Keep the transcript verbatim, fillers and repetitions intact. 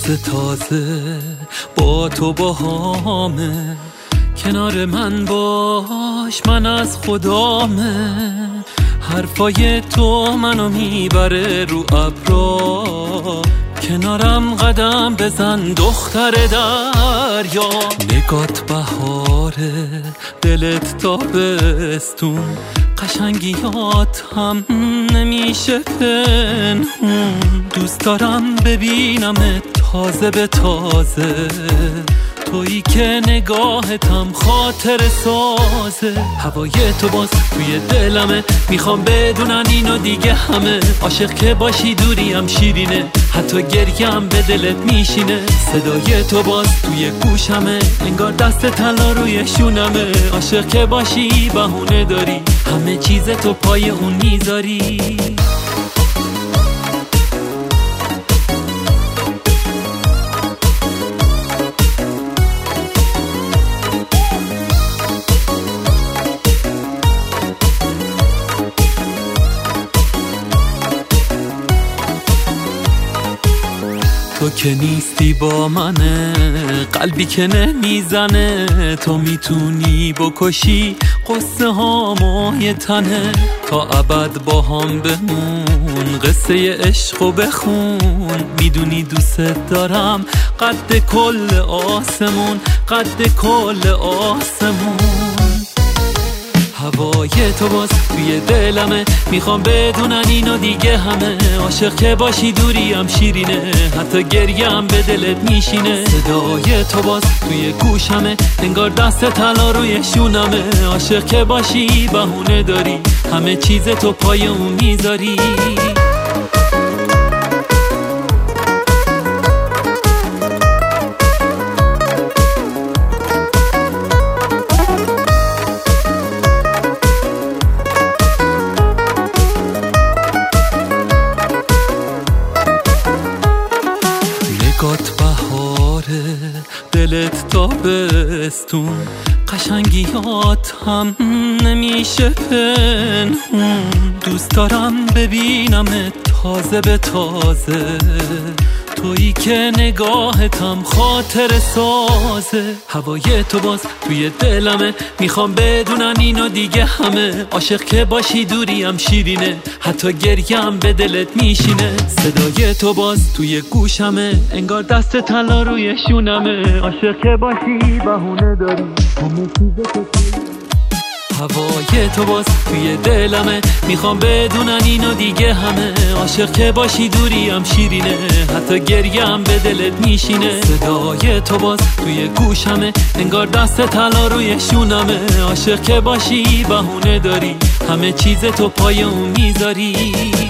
دست تازه با تو باهامه، کنار من باش من از خدامه. حرفای تو منو میبره رو ابرا، کنارم قدم بزن دختر دریا. نگات بهاره دلت تابستون، قشنگیات هم نمیشه پنهون. دوست دارم ببینم تازه به تازه، تویی که نگاهتم خاطر سازه. هوای تو باز توی دلمه، میخوام بدونن اینو دیگه همه. عاشق که باشی دوریم شیرینه، حتی گریم به دلت میشینه. صدای تو باز توی گوشمه، انگار دست طلا روی شونمه. عاشق که باشی بهونه داری، همه چیز تو پای اون میذاری. تو که نیستی با منه، قلبی که نمیزنه. تو میتونی بکشی قصه هامو یه تنه، تا ابد با هم بمون قصه عشقو بخون. میدونی دوست دارم قد کل آسمون، قد کل آسمون. هوای تو باز توی دلمه، میخوام بدونن اینو دیگه همه. عاشق که باشی دوریم شیرینه، حتی گریم به دلت میشینه. صدای تو باز توی گوشمه، انگار دست طلا روی شونمه. عاشق که باشی بهونه داری، همه چیز تو پای اون میذاری. نگات بهاره دلت تابستون، قشنگیات هم نمیشه پنهون. دوست دارم ببینم تازه به تازه، تویی که نگاهتم خاطر سازه. هوای تو باز توی دلمه، میخوام بدونن اینو دیگه همه. عاشق که باشی دوریم شیرینه، حتی گریم به دلت میشینه. صدای تو باز توی گوشمه، انگار دست طلا روی شونمه. عاشق که باشی بهونه داری، همه چیز تو. هوای تو باز توی دلمه، میخوام بدونن اینو دیگه همه. عاشق که باشی دوریم شیرینه، حتی گریم به دلت میشینه. صدای تو باز توی گوشمه، انگار دست طلا روی شونمه. عاشق که باشی بهونه داری، همه چیز تو پای اون میذاری.